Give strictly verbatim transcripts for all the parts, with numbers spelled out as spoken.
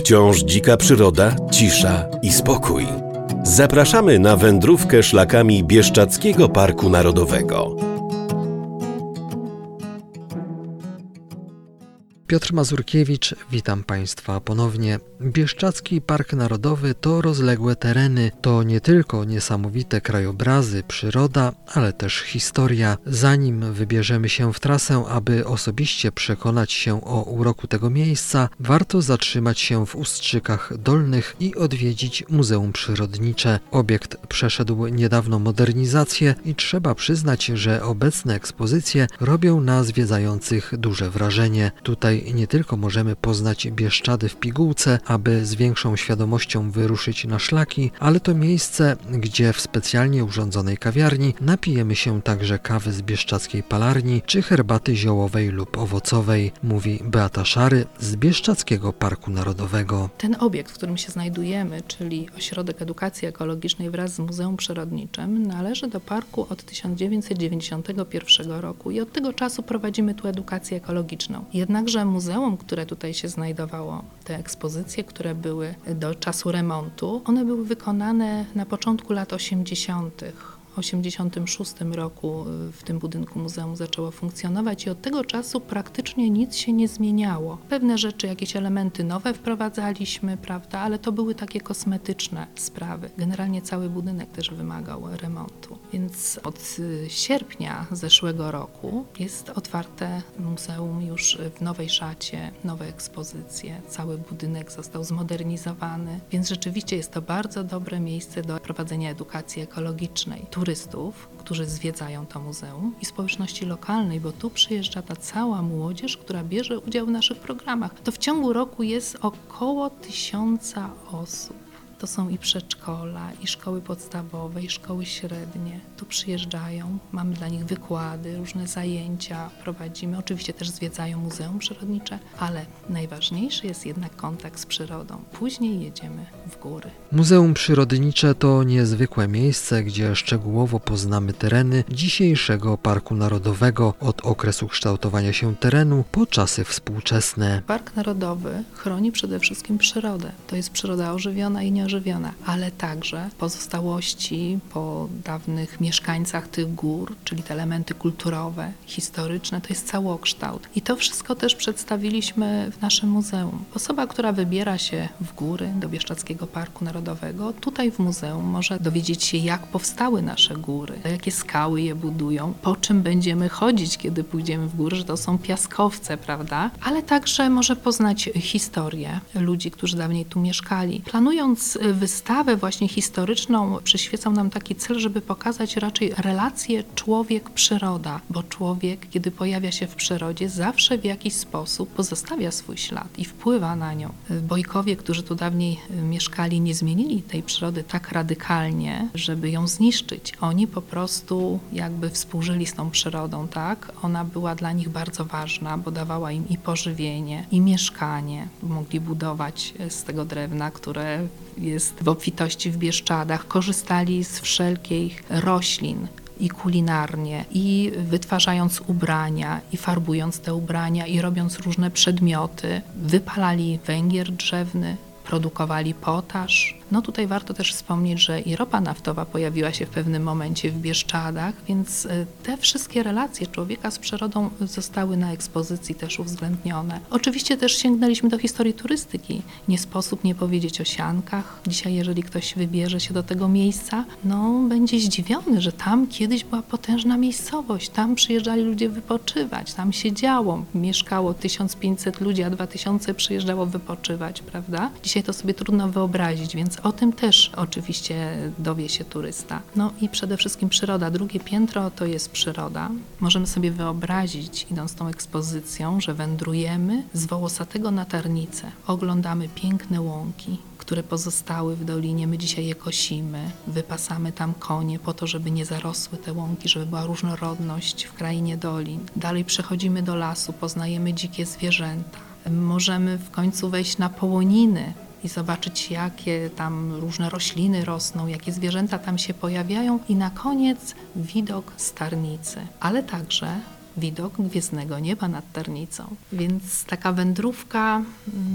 Wciąż dzika przyroda, cisza i spokój. Zapraszamy na wędrówkę szlakami Bieszczadzkiego Parku Narodowego. Piotr Mazurkiewicz, witam Państwa ponownie. Bieszczadzki Park Narodowy to rozległe tereny, to nie tylko niesamowite krajobrazy, przyroda, ale też historia. Zanim wybierzemy się w trasę, aby osobiście przekonać się o uroku tego miejsca, warto zatrzymać się w Ustrzykach Dolnych i odwiedzić Muzeum Przyrodnicze. Obiekt przeszedł niedawno modernizację i trzeba przyznać, że obecne ekspozycje robią na zwiedzających duże wrażenie. Tutaj nie tylko możemy poznać Bieszczady w pigułce, aby z większą świadomością wyruszyć na szlaki, ale to miejsce, gdzie w specjalnie urządzonej kawiarni napijemy się także kawy z bieszczadzkiej palarni czy herbaty ziołowej lub owocowej, mówi Beata Szary z Bieszczadzkiego Parku Narodowego. Ten obiekt, w którym się znajdujemy, czyli Ośrodek Edukacji Ekologicznej wraz z Muzeum Przyrodniczym, należy do parku od tysiąc dziewięćset dziewięćdziesiątego pierwszego roku i od tego czasu prowadzimy tu edukację ekologiczną. Jednakże muzeum, które tutaj się znajdowało, te ekspozycje, które były do czasu remontu, one były wykonane na początku lat osiemdziesiątych. W osiemdziesiątym szóstym roku w tym budynku muzeum zaczęło funkcjonować i od tego czasu praktycznie nic się nie zmieniało. Pewne rzeczy, jakieś elementy nowe wprowadzaliśmy, prawda, ale to były takie kosmetyczne sprawy. Generalnie cały budynek też wymagał remontu. Więc od sierpnia zeszłego roku jest otwarte muzeum już w nowej szacie, nowe ekspozycje. Cały budynek został zmodernizowany, więc rzeczywiście jest to bardzo dobre miejsce do prowadzenia edukacji ekologicznej. Turystów, którzy zwiedzają to muzeum i społeczności lokalnej, bo tu przyjeżdża ta cała młodzież, która bierze udział w naszych programach. To w ciągu roku jest około tysiąca osób. To są i przedszkola, i szkoły podstawowe, i szkoły średnie. Tu przyjeżdżają, mamy dla nich wykłady, różne zajęcia prowadzimy. Oczywiście też zwiedzają Muzeum Przyrodnicze, ale najważniejszy jest jednak kontakt z przyrodą. Później jedziemy w góry. Muzeum Przyrodnicze to niezwykłe miejsce, gdzie szczegółowo poznamy tereny dzisiejszego Parku Narodowego od okresu kształtowania się terenu po czasy współczesne. Park Narodowy chroni przede wszystkim przyrodę. To jest przyroda ożywiona i nieożywiona. Ożywiona, ale także pozostałości po dawnych mieszkańcach tych gór, czyli te elementy kulturowe, historyczne, to jest całokształt. I to wszystko też przedstawiliśmy w naszym muzeum. Osoba, która wybiera się w góry do Bieszczadzkiego Parku Narodowego, tutaj w muzeum może dowiedzieć się, jak powstały nasze góry, jakie skały je budują, po czym będziemy chodzić, kiedy pójdziemy w góry, że to są piaskowce, prawda? Ale także może poznać historię ludzi, którzy dawniej tu mieszkali. Planując wystawę właśnie historyczną, przyświecał nam taki cel, żeby pokazać raczej relację człowiek-przyroda, bo człowiek, kiedy pojawia się w przyrodzie, zawsze w jakiś sposób pozostawia swój ślad i wpływa na nią. Bojkowie, którzy tu dawniej mieszkali, nie zmienili tej przyrody tak radykalnie, żeby ją zniszczyć. Oni po prostu jakby współżyli z tą przyrodą, tak? Ona była dla nich bardzo ważna, bo dawała im i pożywienie, i mieszkanie. Mogli budować z tego drewna, które jest w obfitości w Bieszczadach, korzystali z wszelkich roślin i kulinarnie, i wytwarzając ubrania, i farbując te ubrania, i robiąc różne przedmioty, wypalali węgiel drzewny, produkowali potaż. No tutaj warto też wspomnieć, że i ropa naftowa pojawiła się w pewnym momencie w Bieszczadach, więc te wszystkie relacje człowieka z przyrodą zostały na ekspozycji też uwzględnione. Oczywiście też sięgnęliśmy do historii turystyki. Nie sposób nie powiedzieć o siankach. Dzisiaj, jeżeli ktoś wybierze się do tego miejsca, no będzie zdziwiony, że tam kiedyś była potężna miejscowość. Tam przyjeżdżali ludzie wypoczywać, tam się działo. Mieszkało tysiąc pięćset ludzi, a dwa tysiące przyjeżdżało wypoczywać, prawda? Dzisiaj to sobie trudno wyobrazić, więc o tym też oczywiście dowie się turysta. No i przede wszystkim przyroda. Drugie piętro to jest przyroda. Możemy sobie wyobrazić, idąc tą ekspozycją, że wędrujemy z Wołosatego na Tarnicę. Oglądamy piękne łąki, które pozostały w dolinie. My dzisiaj je kosimy, wypasamy tam konie po to, żeby nie zarosły te łąki, żeby była różnorodność w krainie dolin. Dalej przechodzimy do lasu, poznajemy dzikie zwierzęta. Możemy w końcu wejść na połoniny i zobaczyć, jakie tam różne rośliny rosną, jakie zwierzęta tam się pojawiają i na koniec widok z Tarnicy, ale także widok gwiezdnego nieba nad Tarnicą. Więc taka wędrówka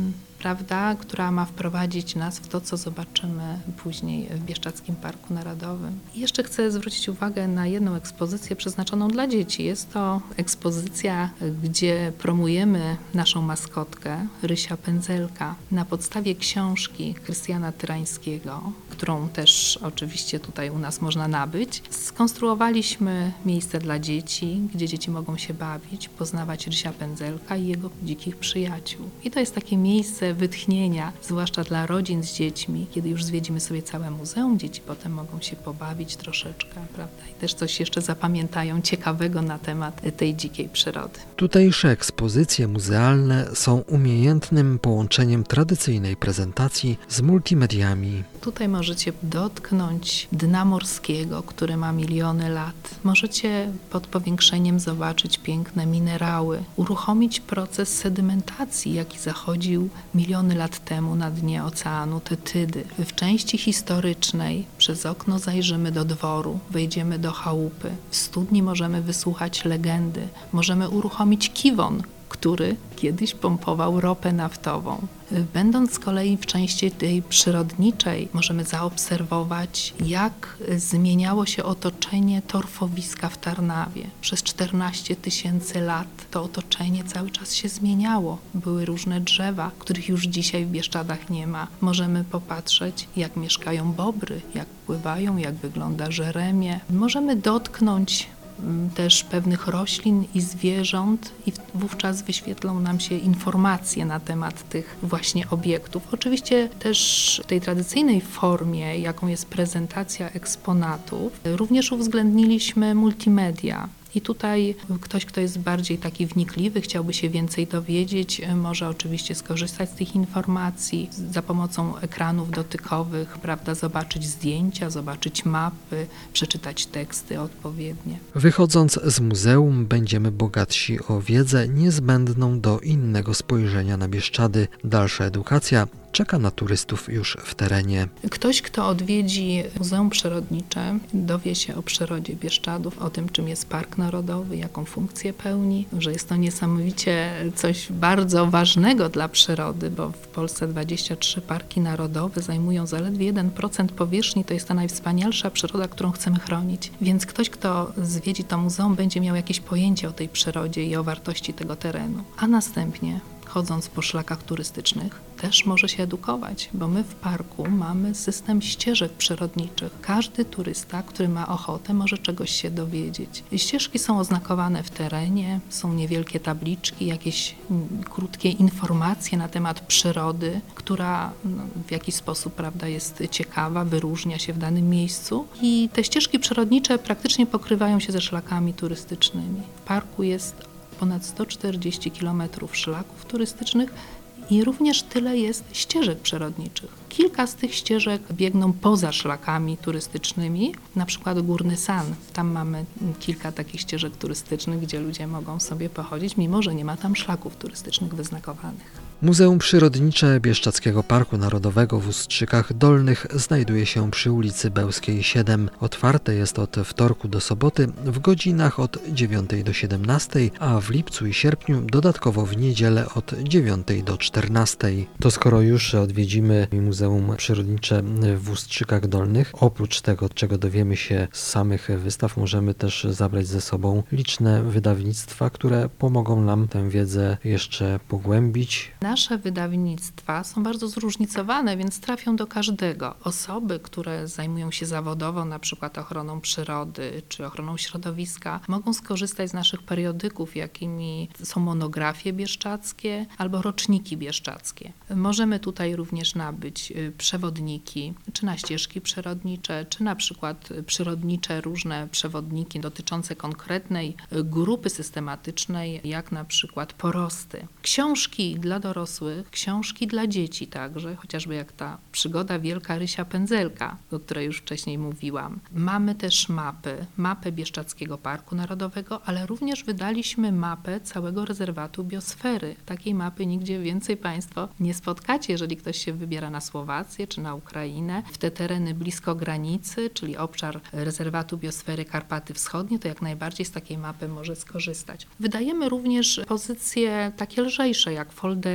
prawda, która ma wprowadzić nas w to, co zobaczymy później w Bieszczadzkim Parku Narodowym. I jeszcze chcę zwrócić uwagę na jedną ekspozycję przeznaczoną dla dzieci. Jest to ekspozycja, gdzie promujemy naszą maskotkę, Rysia Pędzelka, na podstawie książki Krystiana Tyrańskiego, którą też oczywiście tutaj u nas można nabyć. Skonstruowaliśmy miejsce dla dzieci, gdzie dzieci mogą się bawić, poznawać Rysia Pędzelka i jego dzikich przyjaciół. I to jest takie miejsce wytchnienia, zwłaszcza dla rodzin z dziećmi. Kiedy już zwiedzimy sobie całe muzeum, dzieci potem mogą się pobawić troszeczkę, prawda? I też coś jeszcze zapamiętają ciekawego na temat tej dzikiej przyrody. Tutejsze ekspozycje muzealne są umiejętnym połączeniem tradycyjnej prezentacji z multimediami. Tutaj możecie dotknąć dna morskiego, który ma miliony lat. Możecie pod powiększeniem zobaczyć piękne minerały, uruchomić proces sedymentacji, jaki zachodził miliony lat temu na dnie oceanu Tetydy. W części historycznej przez okno zajrzymy do dworu, wejdziemy do chałupy. W studni możemy wysłuchać legendy, możemy uruchomić kiwon, który kiedyś pompował ropę naftową. Będąc z kolei w części tej przyrodniczej, możemy zaobserwować, jak zmieniało się otoczenie torfowiska w Tarnawie. Przez czternaście tysięcy lat to otoczenie cały czas się zmieniało. Były różne drzewa, których już dzisiaj w Bieszczadach nie ma. Możemy popatrzeć, jak mieszkają bobry, jak pływają, jak wygląda Żeremie. Możemy dotknąć też pewnych roślin i zwierząt i wówczas wyświetlą nam się informacje na temat tych właśnie obiektów. Oczywiście też w tej tradycyjnej formie, jaką jest prezentacja eksponatów, również uwzględniliśmy multimedia. I tutaj ktoś, kto jest bardziej taki wnikliwy, chciałby się więcej dowiedzieć, może oczywiście skorzystać z tych informacji za pomocą ekranów dotykowych, prawda, zobaczyć zdjęcia, zobaczyć mapy, przeczytać teksty odpowiednie. Wychodząc z muzeum, będziemy bogatsi o wiedzę niezbędną do innego spojrzenia na Bieszczady. Dalsza edukacja czeka na turystów już w terenie. Ktoś, kto odwiedzi Muzeum Przyrodnicze, dowie się o przyrodzie Bieszczadów, o tym, czym jest Park Narodowy, jaką funkcję pełni, że jest to niesamowicie coś bardzo ważnego dla przyrody, bo w Polsce dwadzieścia trzy parki narodowe zajmują zaledwie jeden procent powierzchni, to jest ta najwspanialsza przyroda, którą chcemy chronić. Więc ktoś, kto zwiedzi to muzeum, będzie miał jakieś pojęcie o tej przyrodzie i o wartości tego terenu. A następnie, chodząc po szlakach turystycznych, też może się edukować, bo my w parku mamy system ścieżek przyrodniczych. Każdy turysta, który ma ochotę, może czegoś się dowiedzieć. Ścieżki są oznakowane w terenie, są niewielkie tabliczki, jakieś krótkie informacje na temat przyrody, która no, w jakiś sposób, prawda, jest ciekawa, wyróżnia się w danym miejscu. I te ścieżki przyrodnicze praktycznie pokrywają się ze szlakami turystycznymi. W parku jest ponad sto czterdzieści kilometrów szlaków turystycznych i również tyle jest ścieżek przyrodniczych. Kilka z tych ścieżek biegną poza szlakami turystycznymi, na przykład Górny San. Tam mamy kilka takich ścieżek turystycznych, gdzie ludzie mogą sobie pochodzić, mimo że nie ma tam szlaków turystycznych wyznakowanych. Muzeum Przyrodnicze Bieszczadzkiego Parku Narodowego w Ustrzykach Dolnych znajduje się przy ulicy Bełskiej siedem. Otwarte jest od wtorku do soboty w godzinach od dziewiątej do siedemnastej, a w lipcu i sierpniu dodatkowo w niedzielę od dziewiątej do czternastej. To skoro już odwiedzimy Muzeum Przyrodnicze w Ustrzykach Dolnych, oprócz tego, czego dowiemy się z samych wystaw, możemy też zabrać ze sobą liczne wydawnictwa, które pomogą nam tę wiedzę jeszcze pogłębić. Nasze wydawnictwa są bardzo zróżnicowane, więc trafią do każdego. Osoby, które zajmują się zawodowo na przykład ochroną przyrody czy ochroną środowiska, mogą skorzystać z naszych periodyków, jakimi są monografie bieszczadzkie albo roczniki bieszczadzkie. Możemy tutaj również nabyć przewodniki, czy na ścieżki przyrodnicze, czy na przykład przyrodnicze różne przewodniki dotyczące konkretnej grupy systematycznej, jak na przykład porosty. Książki dla dorosłych, książki dla dzieci także, chociażby jak ta przygoda Wielka Rysia Pędzelka, o której już wcześniej mówiłam. Mamy też mapy, mapę Bieszczadzkiego Parku Narodowego, ale również wydaliśmy mapę całego rezerwatu biosfery. Takiej mapy nigdzie więcej Państwo nie spotkacie, jeżeli ktoś się wybiera na Słowację czy na Ukrainę. W te tereny blisko granicy, czyli obszar rezerwatu biosfery Karpaty Wschodnie, to jak najbardziej z takiej mapy może skorzystać. Wydajemy również pozycje takie lżejsze, jak foldery,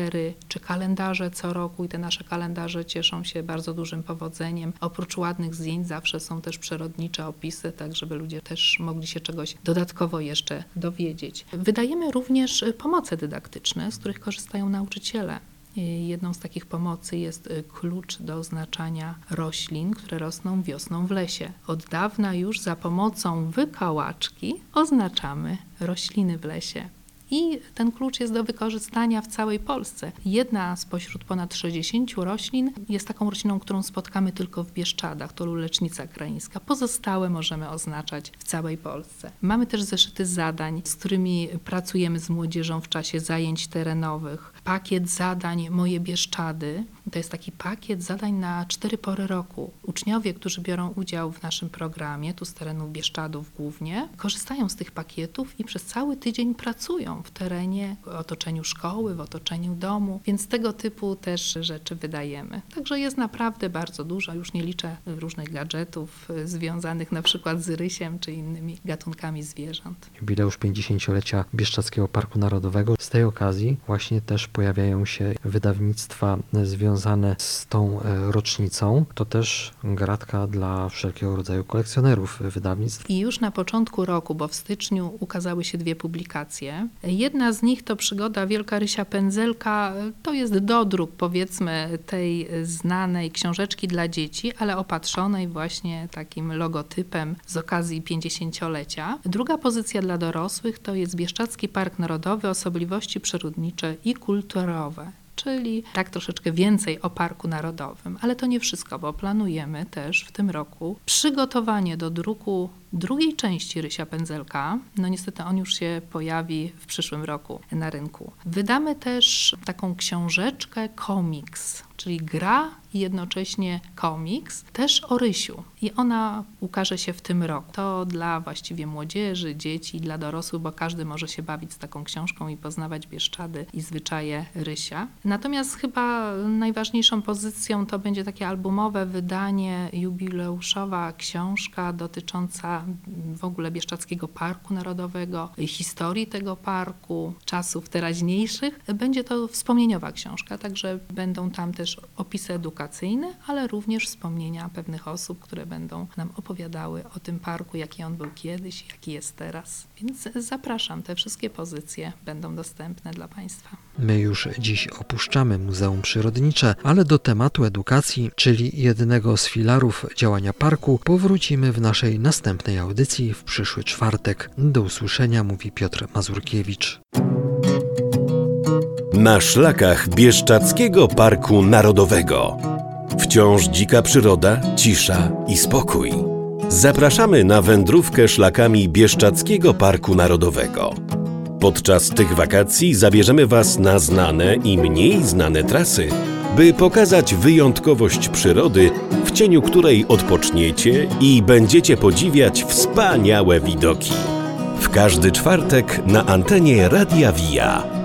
spacery czy kalendarze co roku i te nasze kalendarze cieszą się bardzo dużym powodzeniem. Oprócz ładnych zdjęć zawsze są też przyrodnicze opisy, tak żeby ludzie też mogli się czegoś dodatkowo jeszcze dowiedzieć. Wydajemy również pomoce dydaktyczne, z których korzystają nauczyciele. Jedną z takich pomocy jest klucz do oznaczania roślin, które rosną wiosną w lesie. Od dawna już za pomocą wykałaczki oznaczamy rośliny w lesie. I ten klucz jest do wykorzystania w całej Polsce. Jedna spośród ponad sześćdziesięciu roślin jest taką rośliną, którą spotkamy tylko w Bieszczadach, to lulecznica kraińska. Pozostałe możemy oznaczać w całej Polsce. Mamy też zeszyty zadań, z którymi pracujemy z młodzieżą w czasie zajęć terenowych. Pakiet zadań Moje Bieszczady. To jest taki pakiet zadań na cztery pory roku. Uczniowie, którzy biorą udział w naszym programie, tu z terenów Bieszczadów głównie, korzystają z tych pakietów i przez cały tydzień pracują w terenie, w otoczeniu szkoły, w otoczeniu domu, więc tego typu też rzeczy wydajemy. Także jest naprawdę bardzo dużo, już nie liczę różnych gadżetów związanych na przykład z rysiem czy innymi gatunkami zwierząt. Jubileusz pięćdziesięciolecia Bieszczadzkiego Parku Narodowego. Z tej okazji właśnie też pojawiają się wydawnictwa związane z tą rocznicą. To też gratka dla wszelkiego rodzaju kolekcjonerów wydawnictw. I już na początku roku, bo w styczniu ukazały się dwie publikacje. Jedna z nich to przygoda Wielka Rysia Pędzelka. To jest dodruk, powiedzmy, tej znanej książeczki dla dzieci, ale opatrzonej właśnie takim logotypem z okazji pięćdziesięciolecia. Druga pozycja dla dorosłych to jest Bieszczadzki Park Narodowy, osobliwości przyrodnicze i kulturowe. Czyli tak troszeczkę więcej o Parku Narodowym. Ale to nie wszystko, bo planujemy też w tym roku przygotowanie do druku drugiej części Rysia Pędzelka. No niestety on już się pojawi w przyszłym roku na rynku. Wydamy też taką książeczkę komiks, czyli gra i jednocześnie komiks, też o rysiu. I ona ukaże się w tym roku. To dla właściwie młodzieży, dzieci i dla dorosłych, bo każdy może się bawić z taką książką i poznawać Bieszczady i zwyczaje rysia. Natomiast chyba najważniejszą pozycją to będzie takie albumowe wydanie, jubileuszowa książka dotycząca w ogóle Bieszczadzkiego Parku Narodowego, historii tego parku, czasów teraźniejszych. Będzie to wspomnieniowa książka, także będą tam też opisy edukacyjne, ale również wspomnienia pewnych osób, które będą nam opowiadały o tym parku, jaki on był kiedyś, jaki jest teraz. Więc zapraszam, te wszystkie pozycje będą dostępne dla Państwa. My już dziś opuszczamy Muzeum Przyrodnicze, ale do tematu edukacji, czyli jednego z filarów działania parku, powrócimy w naszej następnej audycji w przyszły czwartek. Do usłyszenia, mówi Piotr Mazurkiewicz. Na szlakach Bieszczadzkiego Parku Narodowego. Wciąż dzika przyroda, cisza i spokój. Zapraszamy na wędrówkę szlakami Bieszczadzkiego Parku Narodowego. Podczas tych wakacji zabierzemy Was na znane i mniej znane trasy, by pokazać wyjątkowość przyrody, w cieniu której odpoczniecie i będziecie podziwiać wspaniałe widoki. W każdy czwartek na antenie Radia Via.